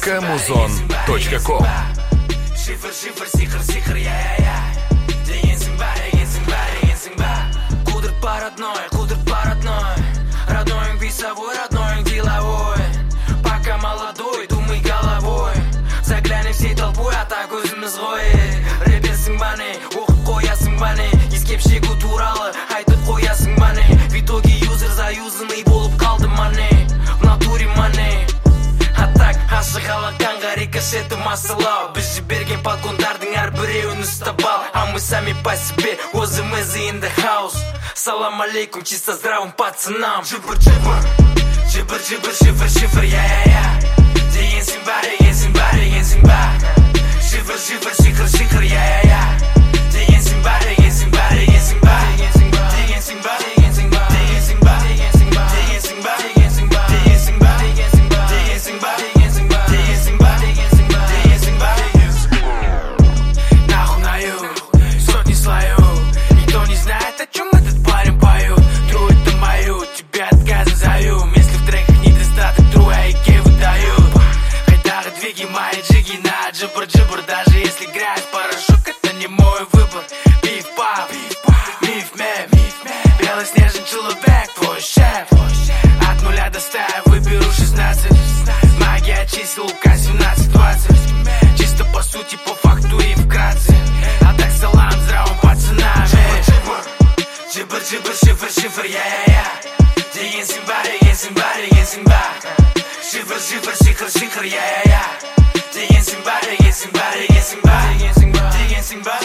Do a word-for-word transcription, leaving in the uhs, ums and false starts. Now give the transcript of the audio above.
точка музон точка ком. Шифр, шифр, сихр, сихр, я-я-я. Денесің ба, денесің ба, денесің ба. Кудырт по родной, кудырт по родной. Родной весовой, родной деловой. Пока молодой, думай головой. Заглянем всей толпой, а так өзіміз ғой. Рэперсің ба не, оқып қоясың ба не. Ескеп шегу туралы айтып қоясың ба не. В итоге юзер заюзанный болып қалды ма не. В натуре ма не. А так ашық алақанға рикошеті масылау. Біз жіберген подгондардың әр біреуін ұстап ал. А мы сами по себе, өзіміз in the house. Салам алейкум, чисто здравым пацанам. Жибір, жибір, жибір, жибір, шифр, шифр, я-я-я. Денесің ба, денесің ба, денесің ба. Шифр, шифр, шихр, шихр, я-я-я. Денесің ба, денесің ба, денесің ба. Денесің ба, денесің ба, денесің ба. Денесің ба, денесің ба, денесің ба. Денесің ба, денесің ба, денесің ба. Денесің ба, денесің ба, денесің ба. Денесің ба, денесің ба, денесің ба. Нахуй на юг, сотни слоев. Никто не знает, о чем этот парень поет. Тру это мою, тебе отказы зовем. Если в треках недостаток, тру я и кей выдают. Хайдары, двиги, мои джиги на джибр-джибр. Даже если грязь, порошок, это не мой выбор. Пиф-пап, миф-мем, белоснежный человек, твой шеф. От нуля до ста я выберу шестнадцать. Магия чисел, ука семнадцать двадцать. Чисто по сути, по факту и вкратце. А так салам здравым пацанам. Жибір, жибір, шифр, шифр, я-я-я. Денесің ба, денесің ба, денесің ба. Шифр, шифр, шихр, шихр, я-я-я. Денесің ба, денесің ба, денесің ба. Денесің ба, денесің ба.